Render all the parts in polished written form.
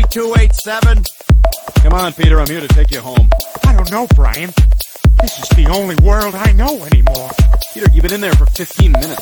3287. Come on, Peter, I'm here to take you home. I don't know, Brian. This is the only world I know anymore. Peter, you've been in there for 15 minutes.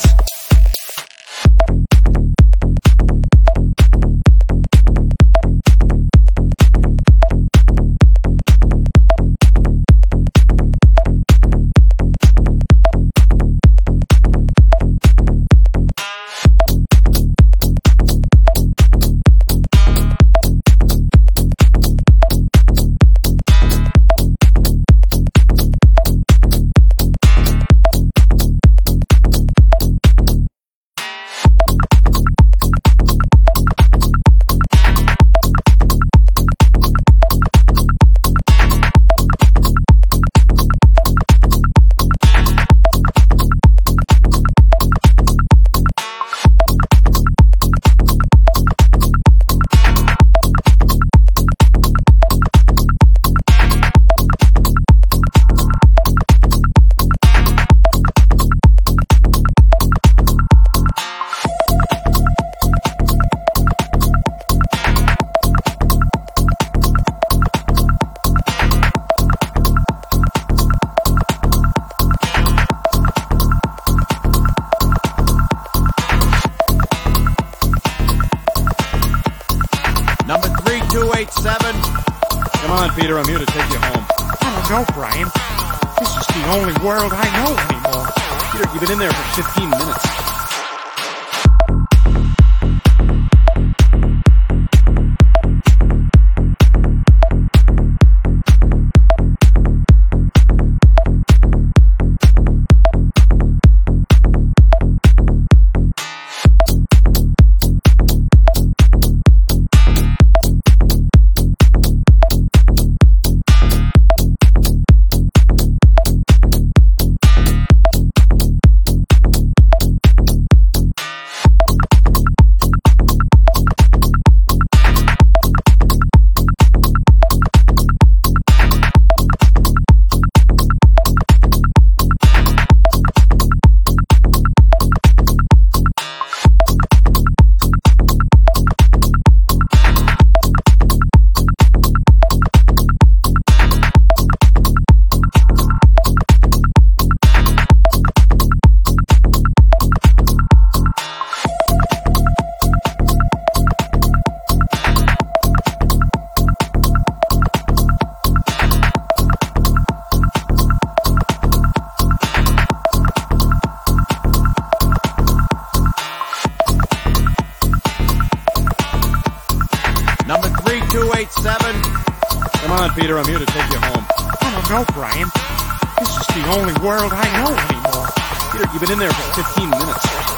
Number 3287. Come on, Peter, I'm here to take you home. I don't know, Brian. This is the only world I know anymore. Peter, you've been in there for 15 minutes. Number 3287. Come on, Peter, I'm here to take you home. I don't know, Brian. This is the only world I know anymore. Peter, you've been in there for 15 minutes.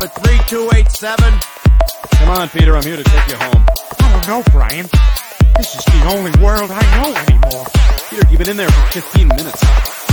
number 3287. Come on, Peter, I'm here to take you home. I don't know, Brian. This is the only world I know anymore. Peter, you've been in there for 15 minutes.